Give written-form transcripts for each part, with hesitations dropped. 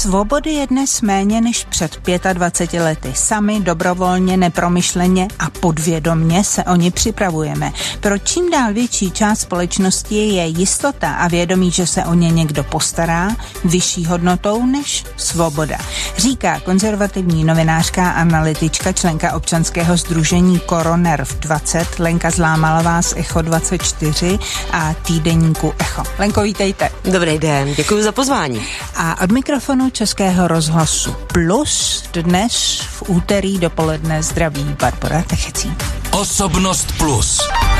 Svobody je dnes méně než před 25 lety. Sami, dobrovolně, nepromyšleně a podvědomně se o ní připravujeme. Pro čím dál větší část společnosti je jistota a vědomí, že se o ně někdo postará, vyšší hodnotou než svoboda. Říká konzervativní novinářka a analytička, členka občanského sdružení KoroNERV 20, Lenka Zlámalová z Echo 24 a týdeníku Echo. Lenko, vítejte. Dobrý den, děkuji za pozvání. A od mikrofonu Českého rozhlasu Plus dnes v úterý dopoledne zdraví Barbora Techecí. Osobnost Plus.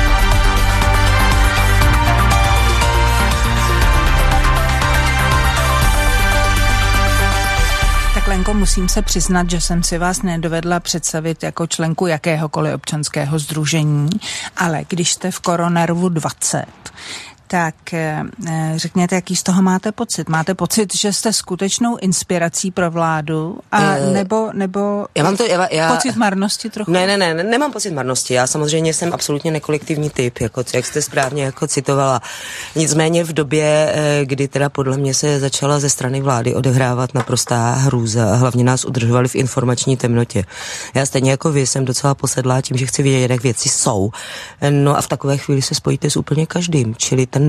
Tak Lenko, musím se přiznat, že jsem si vás nedovedla představit jako členku jakéhokoliv občanského sdružení, ale když jste v KoroNERVu 20, tak řekněte, jaký z toho máte pocit? Máte pocit, že jste skutečnou inspirací pro vládu? A nebo pocit marnosti trochu? Ne, nemám pocit marnosti. Já samozřejmě jsem absolutně nekolektivní typ, jako, jak jste správně jako citovala. Nicméně v době, kdy teda podle mě se začala ze strany vlády odehrávat naprostá hrůza, hlavně nás udržovali v informační temnotě. Já stejně jako vy jsem docela posedlá tím, že chci vědět, jak věci jsou. No a v takové chvíli se spojíte s úplně každým, čili ten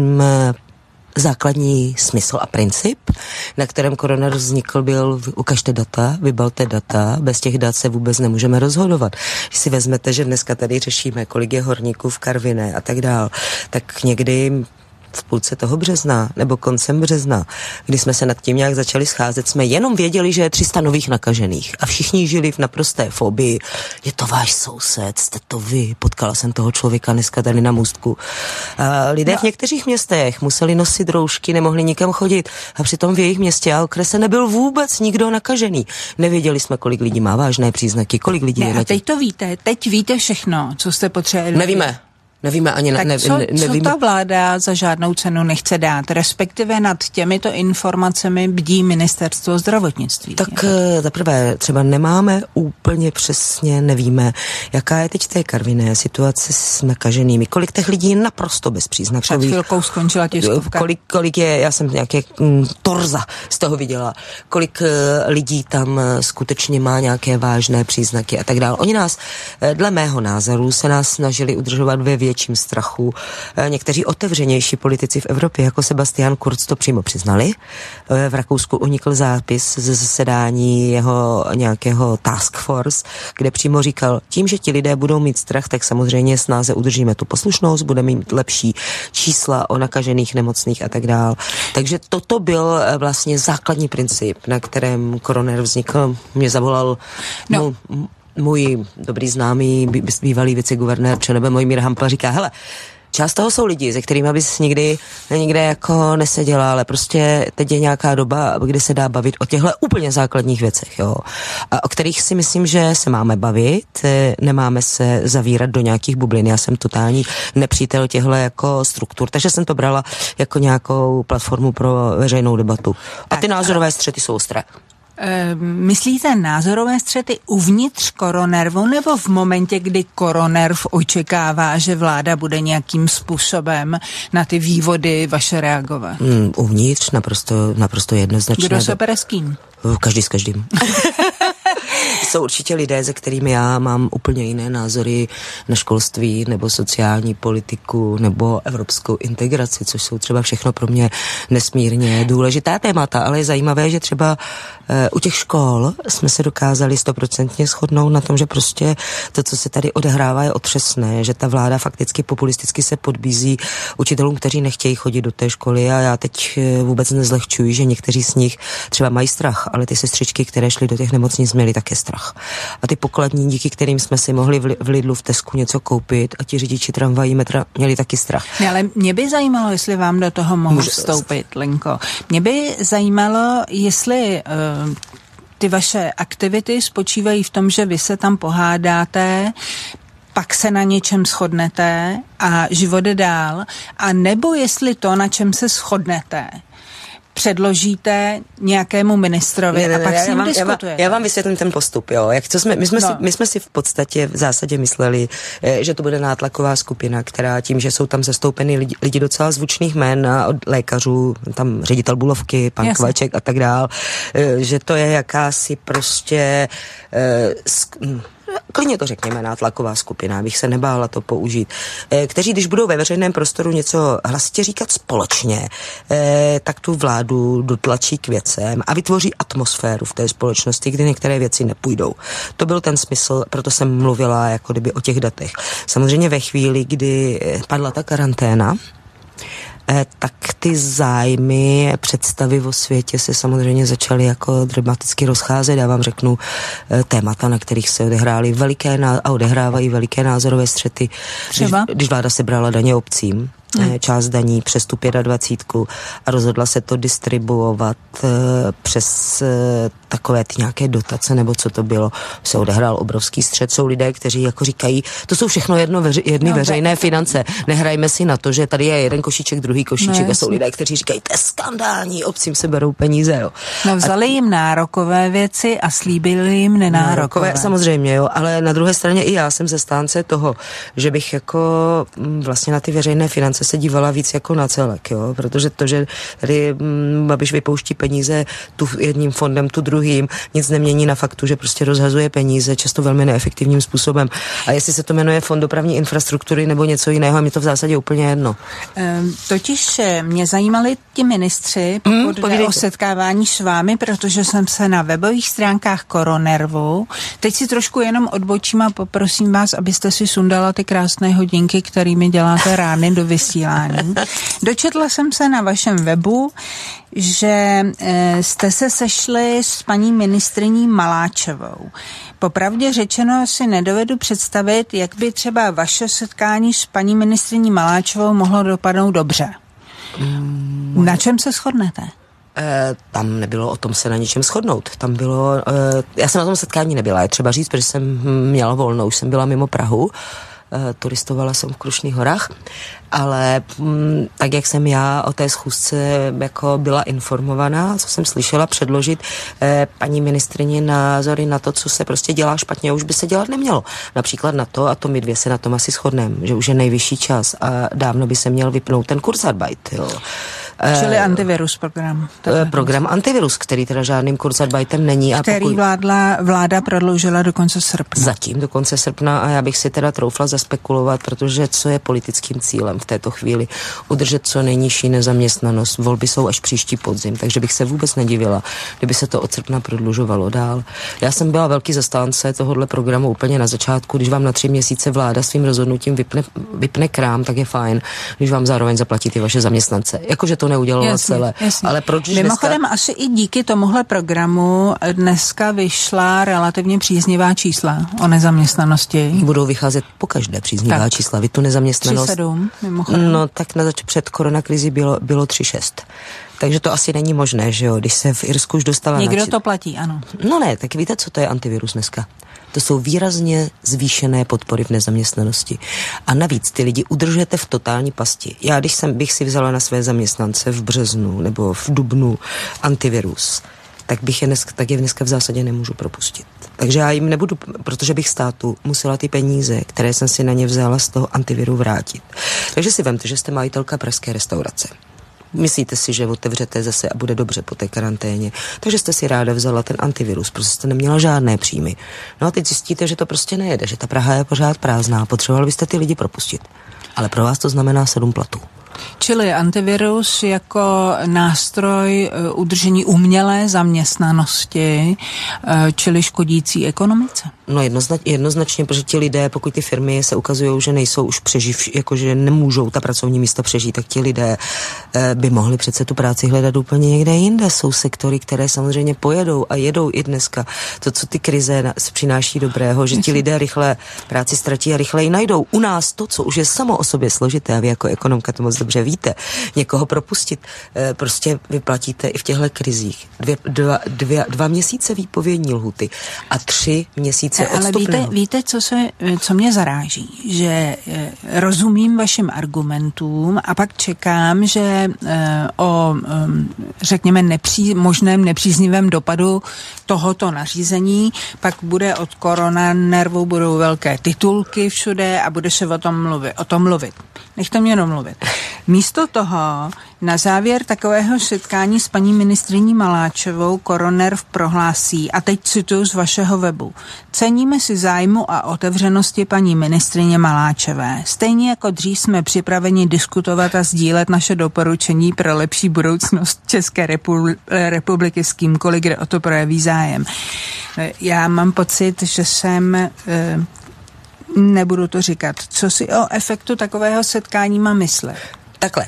základní smysl a princip, na kterém KoroNERV vznikl, byl ukažte data, vybalte data, bez těch dat se vůbec nemůžeme rozhodovat. Když si vezmete, že dneska tady řešíme, kolik je horníků v Karviné a tak dál, tak někdy v půlce toho března, nebo koncem března, kdy jsme se nad tím nějak začali scházet, jsme jenom věděli, že je 300 nových nakažených a všichni žili v naprosté fobii. Je to váš soused, jste to vy, potkala jsem toho člověka dneska tady na můstku. Lidé v některých městech museli nosit roušky, nemohli nikam chodit a přitom v jejich městě a okrese nebyl vůbec nikdo nakažený. Nevěděli jsme, kolik lidí má vážné příznaky, kolik lidí je na těch. A teď to víte, teď víte všechno, co jste potřebovali. Nevíme ani co ta vláda za žádnou cenu nechce dát, respektive nad těmito informacemi bdí ministerstvo zdravotnictví? Tak zaprvé třeba nemáme úplně přesně, nevíme, jaká je teď v té Karviné situace s nakaženými. Kolik těch lidí je naprosto bezpříznakových. Před chvilkou skončila tiskovka. Kolik je, já jsem nějaké torza z toho viděla, kolik lidí tam skutečně má nějaké vážné příznaky a tak dále. Oni nás, dle mého názoru, se nás snažili udržovat ve větším strachu. Někteří otevřenější politici v Evropě, jako Sebastian Kurz, to přímo přiznali. V Rakousku unikl zápis ze zasedání jeho nějakého task force, kde přímo říkal, tím, že ti lidé budou mít strach, tak samozřejmě snáze udržíme tu poslušnost, budeme mít lepší čísla o nakažených, nemocných a tak dál. Takže toto byl vlastně základní princip, na kterém KoroNERV vznikl. Mě zavolal můj dobrý známý, bývalý viceguvernér ČNB Mojmír Hampl, říká, hele, část toho jsou lidi, se kterými bys nikdy jako neseděla, ale prostě teď je nějaká doba, kdy se dá bavit o těchto úplně základních věcech, jo. A o kterých si myslím, že se máme bavit, nemáme se zavírat do nějakých bublin. Já jsem totální nepřítel těchto jako struktur, takže jsem to brala jako nějakou platformu pro veřejnou debatu. A ty názorové střety jsou ostré. Myslíte názorové střety uvnitř KoroNERVu nebo v momentě, kdy KoroNERV očekává, že vláda bude nějakým způsobem na ty vývody vaše reagovat? Uvnitř naprosto jednoznačně. Kdo se bere s kým? Každý s každým. Jsou určitě lidé, se kterými já mám úplně jiné názory na školství nebo sociální politiku nebo evropskou integraci, což jsou třeba všechno pro mě nesmírně důležitá témata, ale je zajímavé, že třeba u těch škol jsme se dokázali 100% shodnout na tom, že prostě to, co se tady odehrává, je otřesné, že ta vláda fakticky populisticky se podbízí učitelům, kteří nechtějí chodit do té školy a já teď vůbec nezlehčuji, že někteří z nich třeba mají strach, ale ty sestřičky, které šly do těch nemocnic, měly také strach. A ty pokladní, díky kterým jsme si mohli v Lidlu, v Tesku něco koupit a ti řidiči tramvají, metra měli taky strach. Ne, ale mě by zajímalo, jestli vám do toho mohu vstoupit, Lenko. Mě by zajímalo, jestli ty vaše aktivity spočívají v tom, že vy se tam pohádáte, pak se na něčem shodnete a život jde dál, a nebo jestli to, na čem se shodnete, předložíte nějakému ministrovi a pak s ním diskutujete. Já vám vysvětlím ten postup, jo. My jsme si v podstatě v zásadě mysleli, že to bude nátlaková skupina, která tím, že jsou tam zastoupeny lidi docela zvučných jmen od lékařů, tam ředitel Bulovky, pan Kvaček a tak dál, že to je jakási prostě klidně to řekněme, nátlaková skupina, abych se nebála to použít, kteří, když budou ve veřejném prostoru něco hlasitě říkat společně, tak tu vládu dotlačí k věcem a vytvoří atmosféru v té společnosti, kdy některé věci nepůjdou. To byl ten smysl, proto jsem mluvila jako kdyby o těch datech. Samozřejmě ve chvíli, kdy padla ta karanténa, tak ty zájmy, představy o světě se samozřejmě začaly jako dramaticky rozcházet. Já vám řeknu témata, na kterých se odehrály a odehrávají veliké názorové střety. Když vláda sebrala daně obcím, část daní přes tu 25 a rozhodla se to distribuovat přes takové ty nějaké dotace, nebo co to bylo, se odehrál obrovský střet. Jsou lidé, kteří jako říkají, to jsou všechno jedny veřejné finance. Nehrajme si na to, že tady je jeden košíček, druhý košíček a jsou lidé, kteří říkají, to je skandální, obcím se berou peníze. Jo. No vzali jim nárokové věci a slíbili jim nenárokové. Samozřejmě, jo, ale na druhé straně i já jsem zastánce toho, že bych jako vlastně na ty veřejné finance se dívala víc jako na celek, jo, protože to, že tady Babiš vypouští peníze tu jedním fondem, tu druhým, nic nemění na faktu, že prostě rozhazuje peníze často velmi neefektivním způsobem. A jestli se to jmenuje Fond dopravní infrastruktury nebo něco jiného, mě to v zásadě úplně jedno. Totiž mě zajímali ti ministři, pokud jde o setkávání s vámi, protože jsem se na webových stránkách Koronervu, teď si trošku jenom odbočím a poprosím vás, abyste si sundala ty krásné hodinky, kterými děláte rány do vysílání. Dočetla jsem se na vašem webu, že jste se sešli s paní ministryní Maláčovou. Popravdě řečeno si nedovedu představit, jak by třeba vaše setkání s paní ministryní Maláčovou mohlo dopadnout dobře. Na čem se shodnete? Tam nebylo o tom se na ničem shodnout. Tam bylo, já jsem na tom setkání nebyla, je třeba říct, protože jsem měla volno, už jsem byla mimo Prahu, turistovala jsem v Krušných horách, ale tak, jak jsem já o té schůzce jako byla informovaná, co jsem slyšela předložit paní ministryni názory na to, co se prostě dělá špatně, už by se dělat nemělo. Například na to, a to my dvě se na tom asi shodneme, že už je nejvyšší čas a dávno by se měl vypnout ten Kurzarbeit, jo. Čili antivirus program. Program antivirus, který teda žádným Kurzarbeitem není. Který vláda prodloužila do konce srpna. Zatím do konce srpna a já bych si teda troufla zaspekulovat, protože co je politickým cílem v této chvíli? Udržet co nejnižší nezaměstnanost. Volby jsou až příští podzim, takže bych se vůbec nedivila, kdyby se to od srpna prodlužovalo dál. Já jsem byla velký zastánce tohohle programu úplně na začátku, když vám na 3 měsíce vláda svým rozhodnutím vypne krám, tak je fajn, když vám zároveň zaplatí ty vaše zaměstnance. Jakože to neudělalo celé. Jasně. Ale proč mimochodem dneska... asi i díky tomuhle programu dneska vyšla relativně příznivá čísla o nezaměstnanosti. Budou vycházet po každé příznivá čísla. Vy tu nezaměstnanost... 3,7 mimochodem. No tak před koronakrizi bylo 3,6. Takže to asi není možné, že jo, když se v Irsku už dostala... Někdo to platí, ano. No ne, tak víte, co to je antivirus dneska? To jsou výrazně zvýšené podpory v nezaměstnanosti. A navíc ty lidi udržujete v totální pasti. Já, bych si vzala na své zaměstnance v březnu nebo v dubnu antivirus, tak je dneska v zásadě nemůžu propustit. Takže já jim nebudu, protože bych státu musela ty peníze, které jsem si na ně vzala z toho antiviru vrátit. Takže si vemte, že jste majitelka pražské restaurace. Myslíte si, že otevřete zase a bude dobře po té karanténě. Takže jste si ráda vzala ten antivirus, protože jste neměla žádné příjmy. No a teď zjistíte, že to prostě nejede, že ta Praha je pořád prázdná. Potřebovali byste ty lidi propustit. Ale pro vás to znamená 7 platů. Čili antivirus jako nástroj udržení umělé zaměstnanosti, čili škodící ekonomice? No jednoznačně, protože ti lidé, pokud ty firmy se ukazují, že nejsou už jakože nemůžou ta pracovní místa přežít, tak ti lidé by mohli přece tu práci hledat úplně někde jinde. Jsou sektory, které samozřejmě pojedou a jedou i dneska. To, co ty krize přináší dobrého, že ti lidé rychle práci ztratí a rychleji najdou. U nás to, co už je samo o sobě složité, a vy jako ekonomka to moc dobře víte, někoho propustit, prostě vyplatíte i v těchto krizích 2 měsíce výpovědní lhuty a 3 měsíce více odstupného. Ale víte, co mě zaráží? Že rozumím vašim argumentům a pak čekám, že o, řekněme, možném nepříznivém dopadu tohoto nařízení pak bude od koronanervu, budou velké titulky všude a bude se o tom mluvit. Nechte mě domluvit. Místo toho na závěr takového setkání s paní ministryní Maláčovou koronerv prohlásí, a teď cituju z vašeho webu: ceníme si zájmu a otevřenosti paní ministryně Maláčové. Stejně jako dřív jsme připraveni diskutovat a sdílet naše doporučení pro lepší budoucnost České republiky s kýmkoliv, kde o to projeví zájem. Já mám pocit, že jsem... nebudu to říkat. Co si o efektu takového setkání mám myslet? Takhle.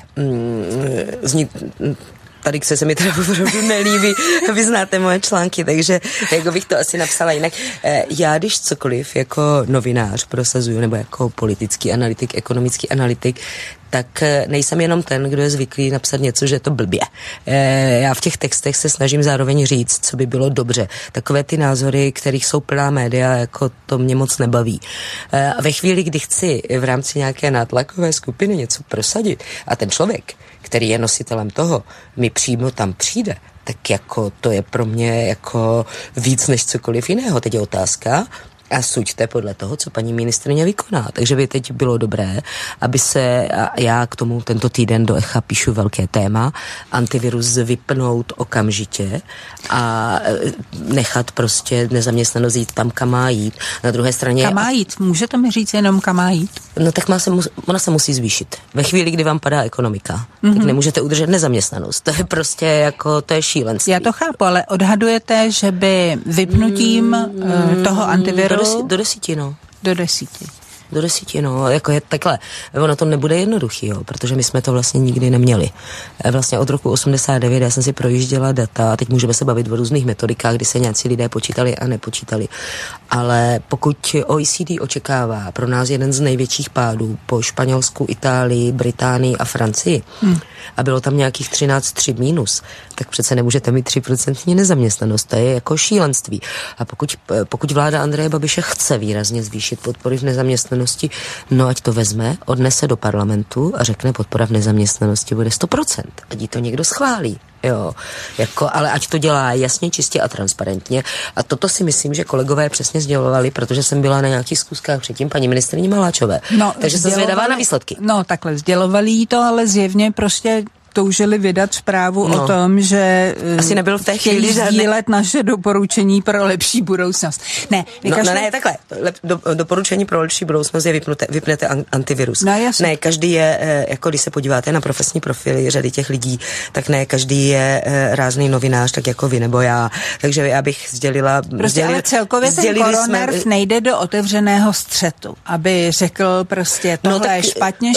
Tady se mi teda opravdu nelíbí, vy znáte moje články, takže jako bych to asi napsala jinak. Já když cokoliv jako novinář prosazuju, nebo jako politický analytik, ekonomický analytik, tak nejsem jenom ten, kdo je zvyklý napsat něco, že je to blbě. Já v těch textech se snažím zároveň říct, co by bylo dobře. Takové ty názory, kterých jsou plná média, jako to mě moc nebaví. A ve chvíli, kdy chci v rámci nějaké nátlakové skupiny něco prosadit a ten člověk, který je nositelem toho, mi přímo tam přijde, tak jako to je pro mě jako víc než cokoliv jiného. Teď je otázka, a suďte podle toho, co paní ministryně vykoná. Takže by teď bylo dobré, aby se, a já k tomu tento týden do Echa píšu velké téma, antivirus vypnout okamžitě a nechat prostě nezaměstnanost jít tam, kam má jít. Na druhé straně... Kam má jít? Můžete mi říct jenom, kam má jít? No tak ona se musí zvýšit. Ve chvíli, kdy vám padá ekonomika, tak nemůžete udržet nezaměstnanost. To je prostě jako, to je šílenství. Já to chápu, ale odhadujete, že by vypnutím toho antiviru do 10, no. Do 10, no, jako je takhle. Ono to nebude jednoduchý, jo, protože my jsme to vlastně nikdy neměli. Vlastně od roku 89 já jsem si projížděla data a teď můžeme se bavit o různých metodikách, kdy se nějací lidé počítali a nepočítali. Ale pokud OECD očekává pro nás jeden z největších pádů po Španělsku, Itálii, Británii a Francii a bylo tam nějakých 13,3 mínus, tak přece nemůžete mít 3% nezaměstnanost. To je jako šílenství. A pokud vláda Andreje Babiše chce výrazně zvýšit podpory v nezaměstnanosti, no ať to vezme, odnese do parlamentu a řekne, podpora v nezaměstnanosti bude 100%. Ať jí to někdo schválí. Jo, jako, ale ať to dělá jasně, čistě a transparentně. A toto si myslím, že kolegové přesně sdělovali, protože jsem byla na nějakých zkuskách předtím paní ministryni Maláčové. No, takže jsem zvědavá na výsledky. No, takhle sdělovali jí to, ale zjevně prostě toužili vydat zprávu o tom, že asi nebyl v té chvíli sdílet naše doporučení pro lepší budoucnost. Ne, ne, takhle. Doporučení pro lepší budoucnost je vypnete antivirus. No, jasně. Ne, každý je, jako když se podíváte na profesní profily řady těch lidí, tak ne, každý je rázný novinář, tak jako vy nebo já. Takže já bych sdělila... Prostě ale celkově ten koronerv nejde do otevřeného střetu, aby řekl prostě tohle je špatně.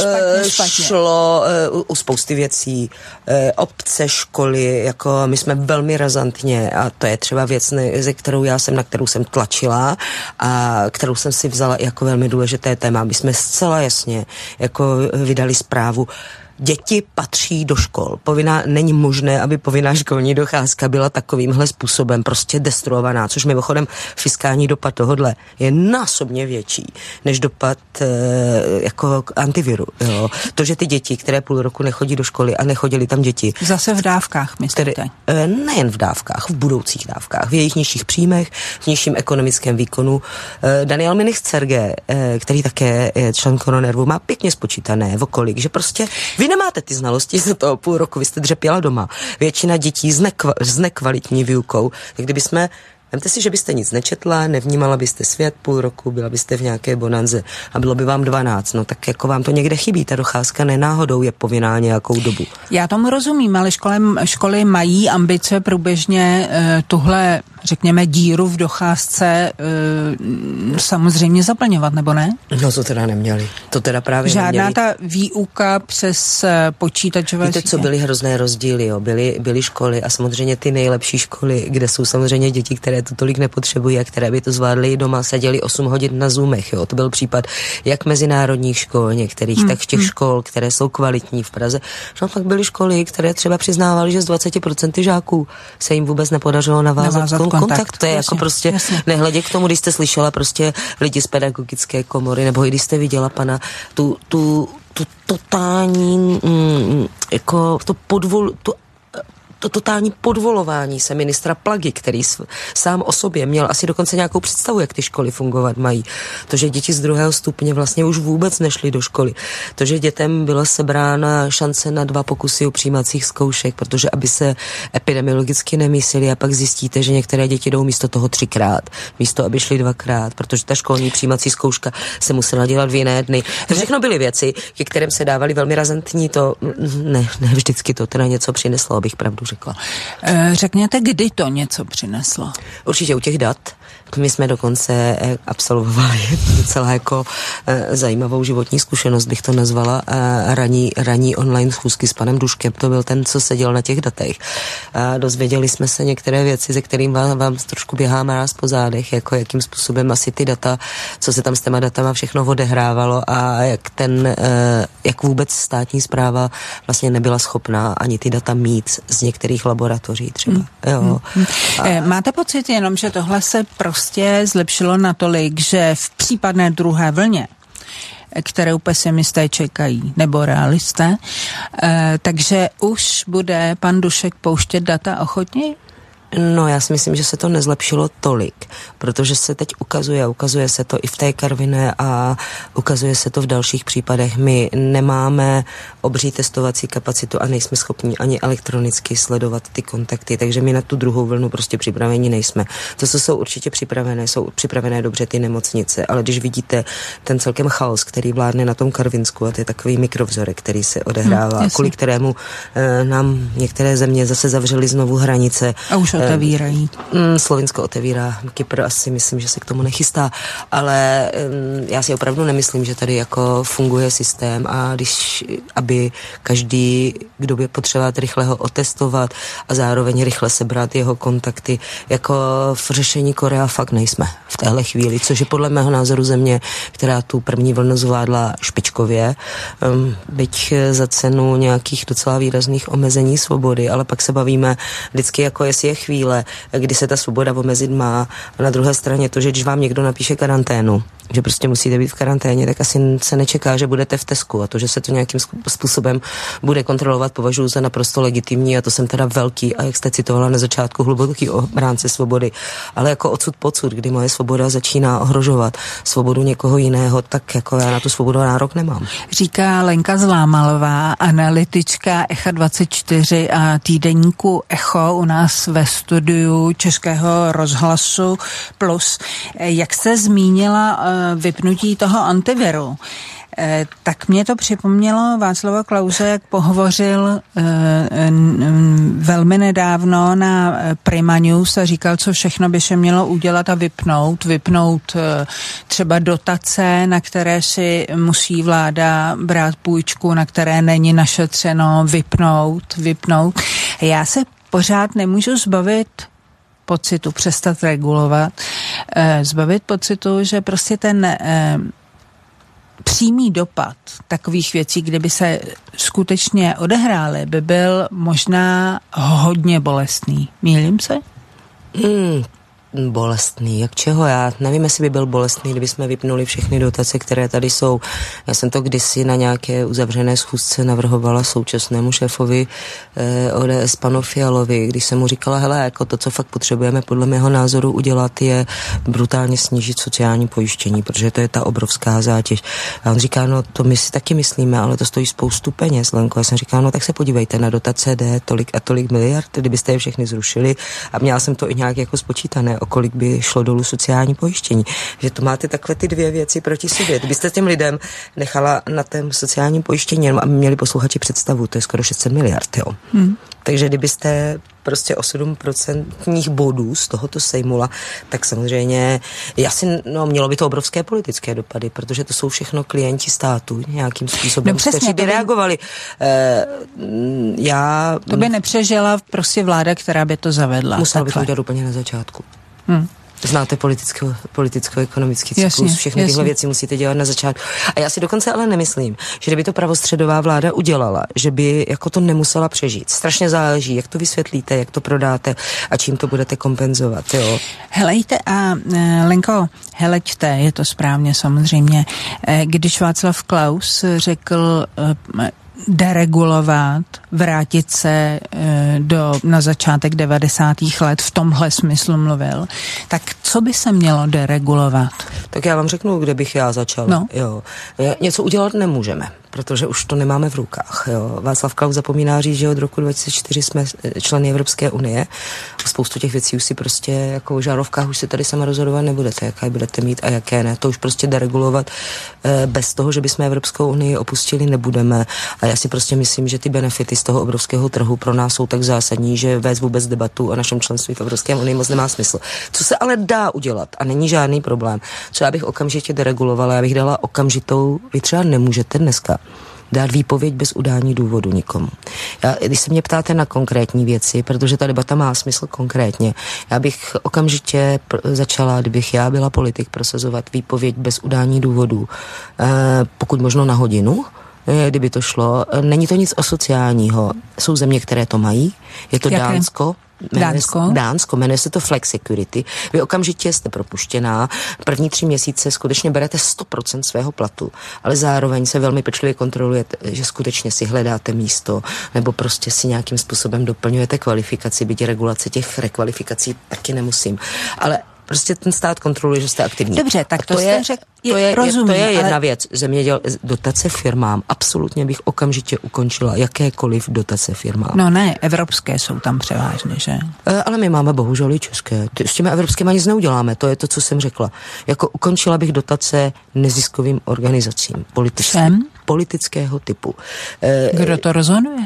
Šlo u spousty věcí, obce, školy, jako my jsme velmi razantně, a to je třeba věc, na kterou jsem tlačila a kterou jsem si vzala jako velmi důležité téma. My jsme zcela jasně jako vydali zprávu, děti patří do škol. Není možné, aby povinná školní docházka byla takovýmhle způsobem prostě destruovaná, což mimochodem fiskální dopad tohodle je násobně větší než dopad jako antiviru. Jo. To, že ty děti, které půl roku nechodí do školy a nechodili tam děti. Zase v dávkách, myslíte? Nejen v dávkách, v budoucích dávkách, v jejich nižších příjmech, v nižším ekonomickém výkonu. Daniel Münnich-Cerge, který také je člen koronervu, má pěkně spočítané v okolí, že prostě vy nemáte ty znalosti za toho půl roku, vy jste dřepěla doma. Většina dětí s nekvalitní výukou. Tak vemte si, že byste nic nečetla, nevnímala byste svět půl roku, byla byste v nějaké bonanze a bylo by vám 12, no tak jako vám to někde chybí, ta docházka nenáhodou je povinná nějakou dobu. Já tomu rozumím, ale školy mají ambice průběžně tuhle, řekněme, díru v docházce samozřejmě zaplňovat, nebo ne? No to teda neměli, to teda právě žádná neměli. Ta výuka přes počítačové Víte, co byly hrozné rozdíly, jo? Byly školy a samozřejmě ty nejlepší školy, kde jsou samozřejmě děti, které to tolik nepotřebují a které by to zvládly doma, seděli 8 hodin na Zoomech, jo. To byl případ jak mezinárodních škol některých, tak těch škol, které jsou kvalitní v Praze. No pak byly školy, které třeba přiznávaly, že z 20% žáků se jim vůbec nepodařilo navázat kontakt. To je jasně, jako prostě, nehledě k tomu, když jste slyšela prostě lidi z pedagogické komory, nebo i když jste viděla pana, tu totální, jako to totální podvolování se ministra Plagy, který sám o sobě měl asi dokonce nějakou představu, jak ty školy fungovat mají. To, že děti z 2. stupně vlastně už vůbec nešly do školy. To, že dětem byla sebrána šance na 2 pokusy u přijímacích zkoušek, protože aby se epidemiologicky nemysleli a pak zjistíte, že některé děti jdou místo toho 3krát, místo aby šly 2krát, protože ta školní přijímací zkouška se musela dělat v jiné dny. To všechno byly věci, ke kterým se dávali velmi razantní, to ne vždycky to teda něco přineslo, abych pravdu řekla. Řekněte, kdy to něco přineslo? Určitě u těch dat. My jsme dokonce absolvovali docela jako zajímavou životní zkušenost, bych to nazvala, ranní online schůzky s panem Duškem. To byl ten, co seděl na těch datech. A dozvěděli jsme se některé věci, ze kterým vám trošku běhá mráz po zádech, jako jakým způsobem asi ty data, co se tam s těma datama všechno odehrávalo a jak vůbec státní správa vlastně nebyla schopná ani ty data mít z některých laboratoří třeba. Jo. Máte pocit jenom, že tohle se prostě zlepšilo natolik, že v případné druhé vlně, kterou pesimisté čekají, nebo realisté, takže už bude pan Dušek pouštět data ochotně? No, já si myslím, že se to nezlepšilo tolik, protože se teď ukazuje se to i v té Karviné a ukazuje se to v dalších případech. My nemáme obří testovací kapacitu a nejsme schopni ani elektronicky sledovat ty kontakty, takže my na tu druhou vlnu prostě připraveni nejsme. To, co jsou určitě jsou připravené dobře ty nemocnice, ale když vidíte ten celkem chaos, který vládne na tom Karvinsku, a to je takový mikrovzorek, který se odehrává, kvůli kterému nám některé země zase zavřely znovu hranice. A už otevírají. Slovinsko otevírá, Kypr asi myslím, že se k tomu nechystá, ale já si opravdu nemyslím, že tady jako funguje systém a aby každý, kdo by potřeboval rychle ho otestovat a zároveň rychle sebrat jeho kontakty, jako v řešení Korea fakt nejsme v téhle chvíli, což je podle mého názoru země, která tu první vlnu zvládla špičkově, byť za cenu nějakých docela výrazných omezení svobody, ale pak se bavíme vždycky jako jestli je chvíle, kdy se ta svoboda omezit má a na druhé straně to, že když vám někdo napíše karanténu, že prostě musíte být v karanténě, tak asi se nečeká, že budete v Tesku a to, že se to nějakým způsobem bude kontrolovat, považuji za naprosto legitimní a to jsem teda velký a jak jste citovala na začátku hluboký obránce svobody, ale jako odsud pocud, kdy moje svoboda začíná ohrožovat svobodu někoho jiného, tak jako já na tu svobodu nárok nemám. Říká Lenka Zlámalová, analytička Echa 24 a týdeníku Echo u nás ve studiu Českého rozhlasu Plus. Jak jste zmínila vypnutí toho antiviru, tak mě to připomnělo Václava Klause, jak pohovořil velmi nedávno na Prima News a říkal, co všechno by se mělo udělat a vypnout třeba dotace, na které si musí vláda brát půjčku, na které není našetřeno, vypnout. Já se pořád nemůžu zbavit pocitu, přestat regulovat, zbavit pocitu, že prostě ten přímý dopad takových věcí, kdyby se skutečně odehrály, by byl možná hodně bolestný. Mýlím se? Bolestný, jak čeho? Já nevím, jestli by byl bolestný, kdyby jsme vypnuli všechny dotace, které tady jsou. Já jsem to kdysi na nějaké uzavřené schůzce navrhovala současnému šéfovi ODS panu Fialovi, když jsem mu říkala, hele, jako to, co fakt potřebujeme podle mého názoru udělat, je brutálně snížit sociální pojištění, protože to je ta obrovská zátěž. A on říká, no to my si taky myslíme, ale to stojí spoustu peněz, Lenko. Já jsem říkala, no tak se podívejte, na dotace jde tolik a tolik miliard, kdybyste je všechny zrušili a měla jsem to i nějak jako spočítané, o kolik by šlo dolů sociální pojištění. Že to máte takhle ty dvě věci proti sobě. Kdybyste těm lidem nechala na tém sociálním pojištění, jenom aby měli posluchači představu, to je skoro 600 miliard, jo. Takže kdybyste prostě o 7% bodů z tohoto sejmula, tak samozřejmě mělo by to obrovské politické dopady, protože to jsou všechno klienti státu nějakým způsobem, kteří by reagovali. To by nepřežila prostě vláda, která by to zavedla. Musela by to udělat úplně na začátku. Znáte politicko-ekonomický cyklus, všechny tyhle věci musíte dělat na začátku. A já si dokonce ale nemyslím, že kdyby to pravostředová vláda udělala, že by jako to nemusela přežít. Strašně záleží, jak to vysvětlíte, jak to prodáte a čím to budete kompenzovat. Jo. Helejte a Lenko, heleďte, je to správně samozřejmě. Když Václav Klaus řekl deregulovat, vrátit se na začátek 90. let, v tomhle smyslu mluvil, tak co by se mělo deregulovat? Tak já vám řeknu, kde bych já začal. No. Jo. Něco udělat nemůžeme, protože už to nemáme v rukách. Jo. Václav Klaus zapomíná říct, že od roku 2004 jsme členy Evropské unie. Spoustu těch věcí už si prostě jako v žárovkách už si tady sama rozhodovat nebudete, jaké budete mít a jaké ne. To už prostě deregulovat bez toho, že bychom Evropskou unii opustili, nebudeme. A já si prostě myslím, že ty benefity z toho obrovského trhu pro nás jsou tak zásadní, že vést vůbec debatu o našem členství v Evropské unii moc nemá smysl. Co se ale dá udělat a není žádný problém, co já bych okamžitě deregulovala, já bych dala okamžitou, vy třeba nemůžete dneska dát výpověď bez udání důvodu nikomu. Když se mě ptáte na konkrétní věci, protože ta debata má smysl konkrétně, já bych okamžitě začala, kdybych já byla politik, prosazovat výpověď bez udání důvodů, pokud možno na hodinu, kdyby to šlo. Není to nic asociálního. Jsou země, které to mají. Je to Dánsko. Dánsko, jmenuje se to Flex Security. Vy okamžitě jste propuštěná. První 3 měsíce skutečně berete 100% svého platu, ale zároveň se velmi pečlivě kontrolujete, že skutečně si hledáte místo, nebo prostě si nějakým způsobem doplňujete kvalifikaci, byť regulace těch rekvalifikací taky nemusím. Ale prostě ten stát kontroluje, že jste aktivní. Dobře, tak to jste řekl. To je jedna věc. Dotace firmám. Absolutně bych okamžitě ukončila jakékoliv dotace firmám. No ne, evropské jsou tam převážně, že? Ale my máme bohužel i české. S těmi evropskými nic neuděláme. To je to, co jsem řekla. Jako ukončila bych dotace neziskovým organizacím. Politického typu. Kdo to rozhoduje?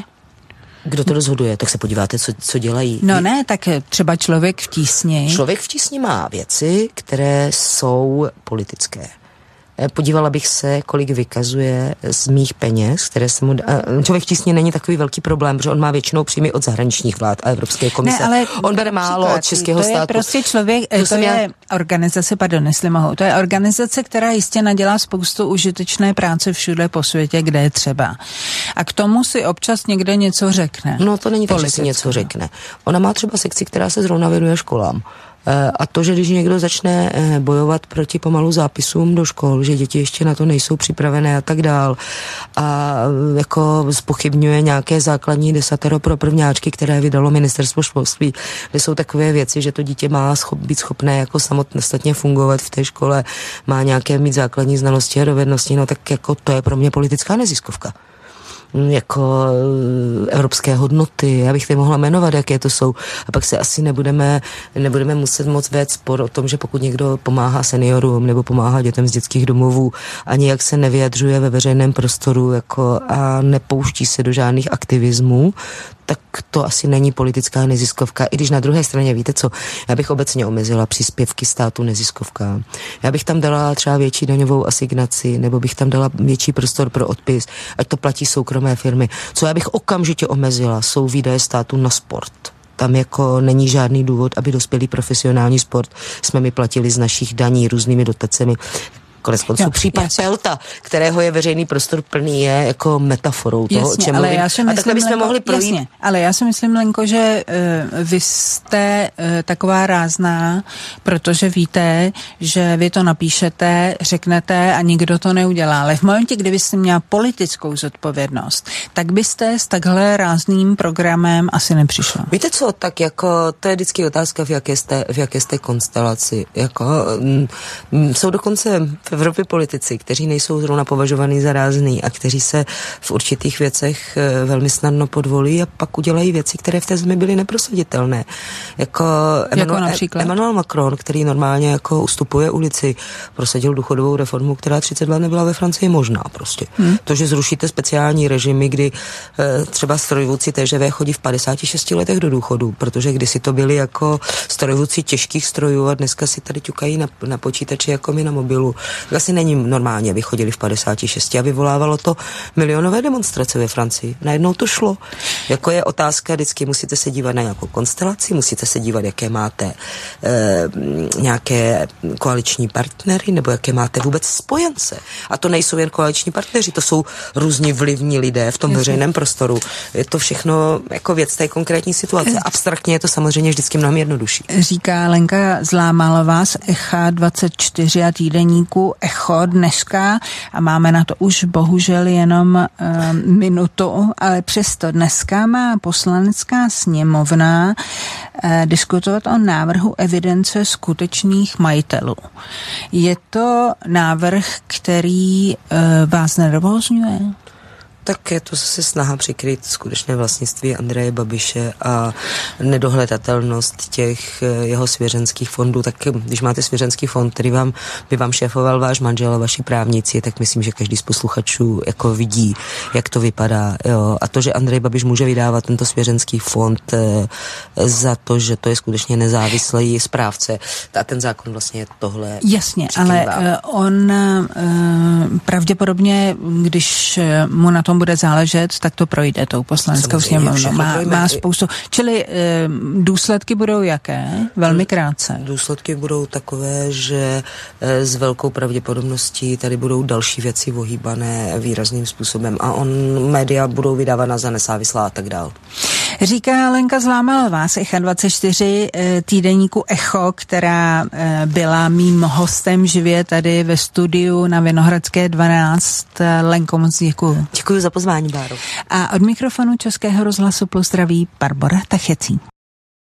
Kdo to rozhoduje? Tak se podíváte, co dělají. No ne, tak třeba Člověk v tísni. Člověk v tísni má věci, které jsou politické. Podívala bych se, kolik vykazuje z mých peněz, které se mu... Člověk v tísni není takový velký problém, protože on má většinou příjmy od zahraničních vlád a Evropské komise. Ne, ale on bere málo od českého státu. To je prostě člověk, to je organizace, pardon, jestli mohu, to je organizace, která jistě nadělá spoustu užitečné práce všude po světě, kde je třeba. A k tomu si občas někde něco řekne. No to není tak, že si něco řekne. Ona má třeba sekci, která se zrovna věnuje školám. A to, že když někdo začne bojovat proti pomalu zápisům do škol, že děti ještě na to nejsou připravené a tak dál a jako zpochybňuje nějaké základní desatero pro prvňáčky, které vydalo ministerstvo školství, kde jsou takové věci, že to dítě má být schopné jako samostatně fungovat v té škole, má nějaké mít základní znalosti a dovednosti, no tak jako to je pro mě politická neziskovka. Jako evropské hodnoty, já bych ty mohla jmenovat, jaké to jsou. A pak se asi nebudeme muset moc vést spor o tom, že pokud někdo pomáhá seniorům nebo pomáhá dětem z dětských domovů a nijak se nevyjadřuje ve veřejném prostoru jako a nepouští se do žádných aktivismů, tak to asi není politická neziskovka. I když na druhé straně, víte co, já bych obecně omezila příspěvky státu neziskovkám. Já bych tam dala třeba větší daňovou asignaci, nebo bych tam dala větší prostor pro odpis, ať to platí soukromé firmy. Co já bych okamžitě omezila, jsou výdaje státu na sport. Tam jako není žádný důvod, aby dospělý profesionální sport jsme mi platili z našich daní různými dotacemi. Koneckonců případ Pelta, kterého je veřejný prostor plný, je jako metaforou toho, o čem mluvím. A takhle bychom mohli projít. Jasně, ale já si myslím, Lenko, že vy jste taková rázná, protože víte, že vy to napíšete, řeknete a nikdo to neudělá. Ale v momentě, kdy byste měla politickou zodpovědnost, tak byste s takhle rázným programem asi nepřišla. Víte co, tak jako to je vždycky otázka, v jaké jste konstelaci. Jako, jsou dokonce v Evropě politici, kteří nejsou zrovna považovaní za rázný a kteří se v určitých věcech velmi snadno podvolí a pak udělají věci, které v té zemi byly neprosaditelné. Jako Emmanuel Macron, který normálně jako ustupuje ulici, prosadil důchodovou reformu, která 30 let nebyla ve Francii možná prostě. To, že zrušíte speciální režimy, kdy třeba strojvůdci TGV chodí v 56 letech do důchodu, protože kdysi to byli jako strojvůdci těžkých strojů a dneska si tady ťukají na počítači jako my na mobilu. Asi není normálně, aby chodili v 56 a vyvolávalo to milionové demonstrace ve Francii. Najednou to šlo. Jako je otázka, vždycky musíte se dívat na nějakou konstelaci, musíte se dívat, jaké máte nějaké koaliční partnery, nebo jaké máte vůbec spojence. A to nejsou jen koaliční partneři, to jsou různí vlivní lidé v tom veřejném prostoru. Je to všechno jako věc té konkrétní situace. Abstraktně je to samozřejmě vždycky mnohem jednodušší. Říká Lenka Zlámalová z Echa 24 a týdeníku Echo dneska a máme na to už bohužel jenom minutu, ale přesto dneska má Poslanecká sněmovna diskutovat o návrhu evidence skutečných majitelů. Je to návrh, který vás nervózňuje? Tak je to zase snaha přikryt skutečné vlastnictví Andreje Babiše a nedohledatelnost těch jeho svěřenských fondů. Tak když máte svěřenský fond, který by vám šéfoval váš manžel a vaši právníci, tak myslím, že každý z posluchačů jako vidí, jak to vypadá. Jo. A to, že Andrej Babiš může vydávat tento svěřenský fond za to, že to je skutečně nezávislý správce, a ten zákon vlastně je tohle. Jasně, ale on pravděpodobně, když mu na tom bude záležet, tak to projde tou Poslaneckou sněmovnou. Má spoustu. Čili důsledky budou jaké? Velmi krátce. Důsledky budou takové, že s velkou pravděpodobností tady budou další věci ohýbané výrazným způsobem a média budou vydávána za nezávislá a tak dál. Říká Lenka Zlámalová z Echa 24 týdeníku Echo, která byla mým hostem živě tady ve studiu na Vinohradské 12. Lenko, moc děkuju. Děkuji za pozvání, Báro. A od mikrofonu Českého rozhlasu Plus zdraví Barbora Tachecí.